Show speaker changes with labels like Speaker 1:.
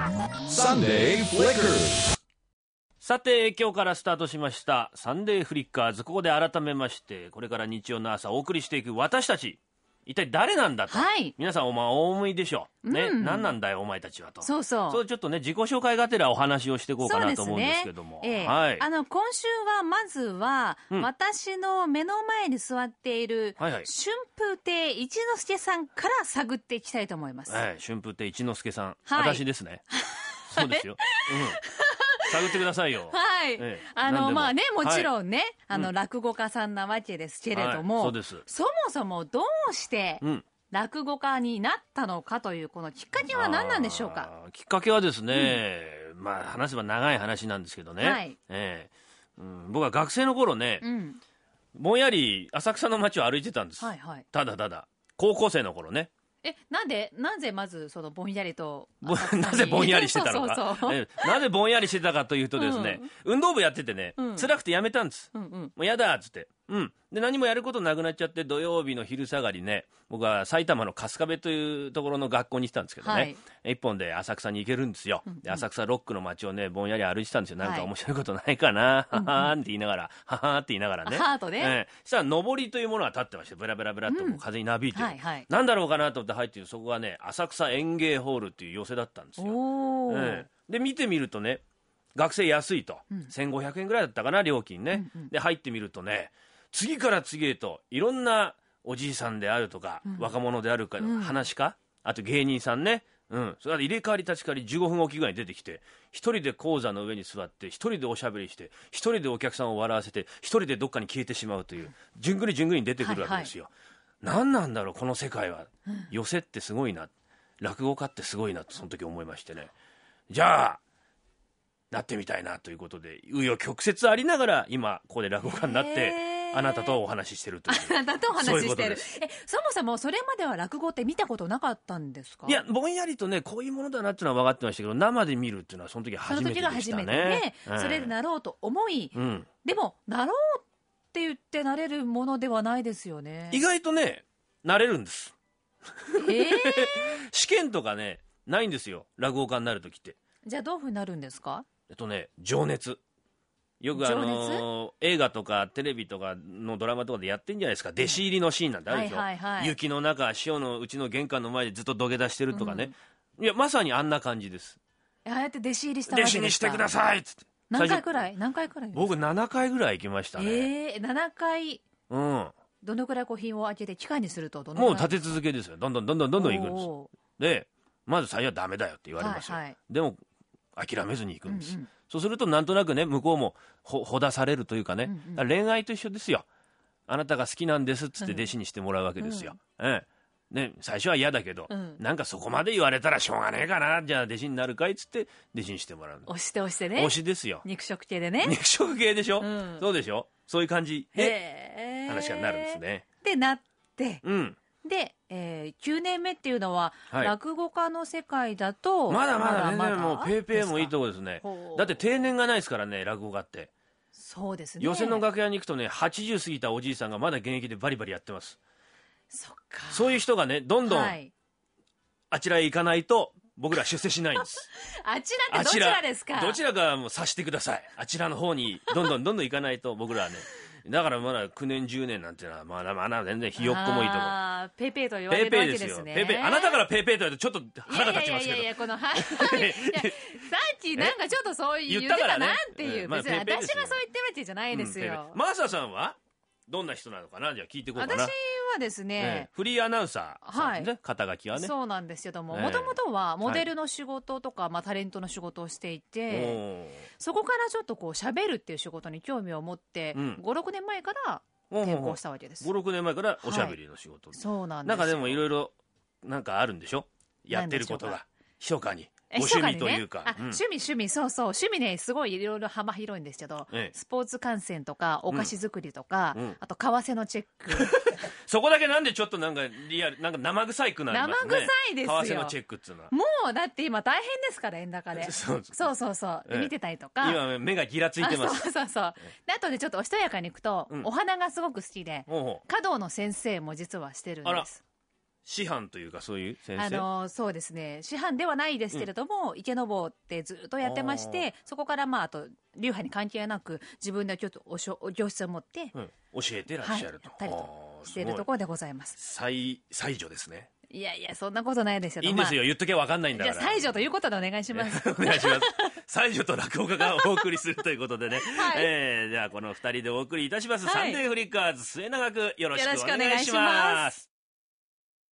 Speaker 1: サンデーフリッカーズ。
Speaker 2: さて今日からスタートしましたサンデーフリッカーズ。ここで改めましてこれから日曜の朝お送りしていく私たち、一体誰なんだと、
Speaker 3: はい、
Speaker 2: 皆さんお思いでしょう、ね、何なんだよお前たちはと。
Speaker 3: そうち
Speaker 2: ょっとね自己紹介がてらお話をしていこうかなと思うんですけども、
Speaker 3: はい、今週はまずは、私の目の前に座っている、春風亭一之輔さんから探っていきたいと思います。
Speaker 2: 春風亭一之輔さん、私ですね。そうですよ、探ってくださいよ。
Speaker 3: はい、まあね、もちろんね、落語家さんなわけですけれども、
Speaker 2: そうです。
Speaker 3: そもそもどうして落語家になったのかというこのきっかけは何なんでしょうか。
Speaker 2: きっかけはですね、まあ話せば長い話なんですけどね、僕は学生の頃ね、ぼんやり浅草の街を歩いてたんです、ただただ高校生の頃ね。
Speaker 3: なぜまずそのぼんやりと
Speaker 2: なぜぼんやりしてたのかなぜぼんやりしてたかというとですね、運動部やっててね、辛くてやめたんです、もうやだっつって、で何もやることなくなっちゃって、土曜日の昼下がりね、僕は埼玉の春日部というところの学校に来たんですけどね、一本で浅草に行けるんですよ。で浅草ロックの街をねぼんやり歩いてたんですよ。なんか面白いことないかな、ははーんって言いながら、ははーって言いながらね、そしたら上りというものが立ってまして、ブラブラブラっと風になびいてる、なんだろうかなと思って入ってる、そこがね浅草園芸ホールっていう寄席だったんですよ。で見てみるとね、学生安いと、1500円ぐらいだったかな料金ね、で入ってみるとね、次から次へといろんなおじいさんであるとか、若者であるか、話家、あと芸人さんね、それで入れ替わり立ち替わり15分おきぐらいに出てきて、一人で講座の上に座って一人でおしゃべりして、一人でお客さんを笑わせて、一人でどっかに消えてしまうという、じゅんぐりじゅんぐりに出てくるわけですよ。何なんだろうこの世界は、寄席ってすごいな、落語家ってすごいなとその時思いましてね、じゃあなってみたいなということで、紆余曲折ありながら今ここで落語家になってあなたとお話ししてるという。
Speaker 3: あなたとお話ししてる。そもそもそれまでは落語って見たことなかったんですか。
Speaker 2: いやぼんやりとねこういうものだなっていうのは分かってましたけど、生で見るっていうのはその時初めてでしたね。
Speaker 3: それでなろうと思い、でもなろうって言ってなれるものではないですよね。
Speaker 2: 意外とねなれるんです。試験とかねないんですよ、落語家になる時って。
Speaker 3: じゃあどういうふうになるんですか。
Speaker 2: 情熱、よく映画とかテレビとかのドラマとかでやってんじゃないですか、弟子入りのシーンなんてあるでしょ、雪の中師のうちの玄関の前でずっと土下座してるとかね、いやまさにあんな感じです。
Speaker 3: ああやって弟子入りしたわけですか。
Speaker 2: 弟子にしてくださいっつって。
Speaker 3: 何回くらい
Speaker 2: 僕7回ぐらい行きましたね。
Speaker 3: 7回、どのくらい品を開けて機械にするとどのくらい。
Speaker 2: もう立て続けですよ、どんどん行くんです。でまず最初はダメだよって言われますよ、でも諦めずに行くんです、そうするとなんとなくね向こうもほだされるというかね、恋愛と一緒ですよ。あなたが好きなんですっつって弟子にしてもらうわけですよ、ね、最初は嫌だけど、なんかそこまで言われたらしょうがねえかな、じゃあ弟子になるかいっつって弟子にしてもらう。
Speaker 3: 押してね、
Speaker 2: 推しですよ、
Speaker 3: 肉食系でね。
Speaker 2: 肉食系でしょ、そうでしょ、そういう感じで話がなるんですね。
Speaker 3: でなって、で、9年目っていうのは、落語家の世界だと
Speaker 2: まだまだ全然もうペーペーもいいとこですね。だって定年がないですからね落語家って。
Speaker 3: そうですね、
Speaker 2: 寄席の楽屋に行くとね80過ぎたおじいさんがまだ現役でバリバリやってます。
Speaker 3: そっか、
Speaker 2: そういう人がねどんどんあちらへ行かないと僕ら出世しないんです。
Speaker 3: あちらってどちらですか。
Speaker 2: どちらかもう察してください。あちらの方にどんどん行かないと僕らはねだからまだ9年10年なんていうのはまだ全然ひよっこもいいとこ。
Speaker 3: ペイペイと言われるわけですね。
Speaker 2: ペイペイ、あなたからペイペイと言われるとちょっと腹が立ちますけど。
Speaker 3: このさっきなんかちょっとそう言ってたなっていう、別に私がそう言ってるわけじゃないですよ。
Speaker 2: マーサさんはどんな人なのかな、じゃあ聞いていこうかな。
Speaker 3: 私はですね、
Speaker 2: フリーアナウンサーさんね、肩書きはね。
Speaker 3: そうなんですけども、もともとはモデルの仕事とか、タレントの仕事をしていて、そこからちょっと喋るっていう仕事に興味を持って、5、6年前から転校したわけです。
Speaker 2: 5、6年前からおしゃべりの仕事。
Speaker 3: そうなんです。
Speaker 2: なんかでもいろいろなんかあるんでしょ、やってることが密かに。ご趣味というか、
Speaker 3: 趣味、そうそう、趣味ねすごいいろいろ幅広いんですけど、スポーツ観戦とかお菓子作りとか、あと為替のチェック
Speaker 2: そこだけなんでちょっとなんかリアルなんか生臭いくなりますね。
Speaker 3: 生臭いですよ、
Speaker 2: 為替のチェックっていうのは。
Speaker 3: もうだって今大変ですから円高で。そうで見てたりとか、
Speaker 2: 今目がギラついてます。
Speaker 3: そうであとでちょっとおしとやかに行くと、お花がすごく好きで、華道の先生も実はしてるんです。
Speaker 2: 師範というかそういう先生、
Speaker 3: そうですね、師範ではないですけれども、池坊ってずっとやってまして、そこからあと流派に関係なく自分でちょっと教室を持って、
Speaker 2: 教えてらっしゃると、
Speaker 3: やったりとしているところでございます。
Speaker 2: 才女ですね。
Speaker 3: いやいや、そんなことないですよ。
Speaker 2: いいんですよ、言っとけば分かんないんだから。
Speaker 3: じゃあ才女ということでお願いします。
Speaker 2: お願いします。才女と落語家がお送りするということでね、じゃあこの2人でお送りいたします、サンデーフリッカーズ、末永くよろしくお願いします。